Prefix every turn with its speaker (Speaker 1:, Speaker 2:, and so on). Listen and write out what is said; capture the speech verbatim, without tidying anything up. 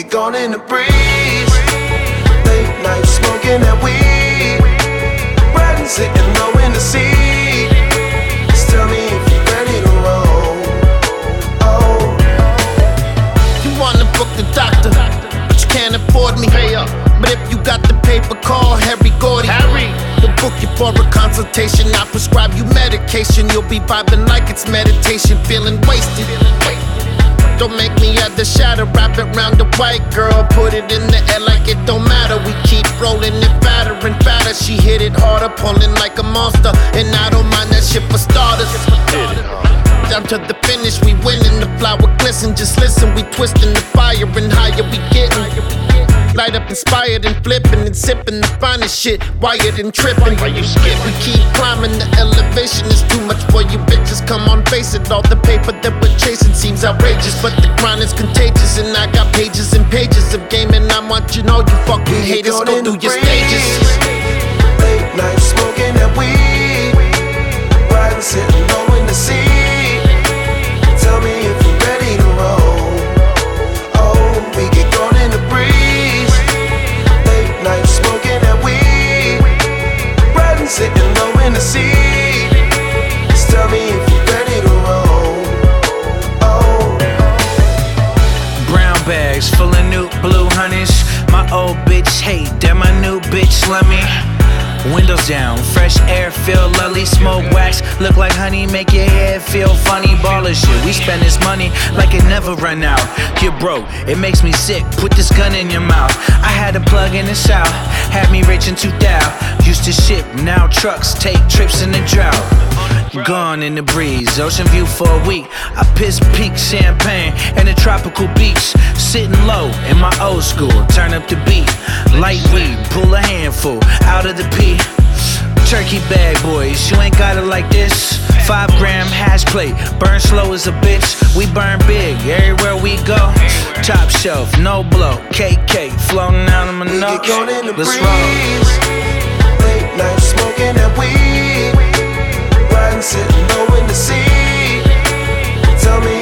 Speaker 1: gone in the breeze. Late night smoking that weed, riding, sitting low in the seat. Just tell me if you're ready to roll. Oh,
Speaker 2: you wanna book the doctor, but you can't afford me. Pay up. But if you got the paper, call Harry Gordy. Harry, we'll book you for a consultation. I'll prescribe you medication. You'll be vibing like it's meditation, feeling wasted. Don't make me add the shadow, wrap it round the white girl, put it in the air like it don't matter. We keep rolling it fatter and fatter. She hit it harder, pulling like a monster, and I don't mind that shit for starters. Down to the finish, we winning. The flower glisten, just listen. We twisting the fire and higher we getting. Light up, inspired and flipping and sipping the finest shit, wired and tripping. Why you skip? We keep climbing, the elevation is too much for you bitches. Come on, face it, all the paper that we're chasing seems outrageous, but the grind is contagious, and I got pages and pages of game, and I'm watching all you fucking haters go through your stages.
Speaker 1: Late night smoking that weed, riding, sitting low in the seat. Tell me if you're ready to roll. Oh, we get gone in the breeze. Late night smoking that weed, riding, sitting low in the seat. Just tell me if you're ready to roll. Oh,
Speaker 3: brown bags full of new blue honeys. My old bitch hate that my new bitch love me. Windows down, fresh air, feel lovely. Smoke wax, look like honey, make your head feel funny. Baller shit, we spend this money like it never run out. You're broke, it makes me sick, put this gun in your mouth. I had a plug in the south, had me rich in two thousand. Used to ship, now trucks take trips in the drought. Gone in the breeze, ocean view for a week. I piss pink champagne and a tropical beach. Sitting low in my old school, turn up the beat. Light weed, pull a handful out of the pea. Turkey bag boys, you ain't got it like this. Five gram hash plate, burn slow as a bitch. We burn big everywhere we go. Top shelf, no blow, K K floating out of my nose. Let's roll.
Speaker 1: Late night smoking that weed, riding, sitting low in the seat. Tell me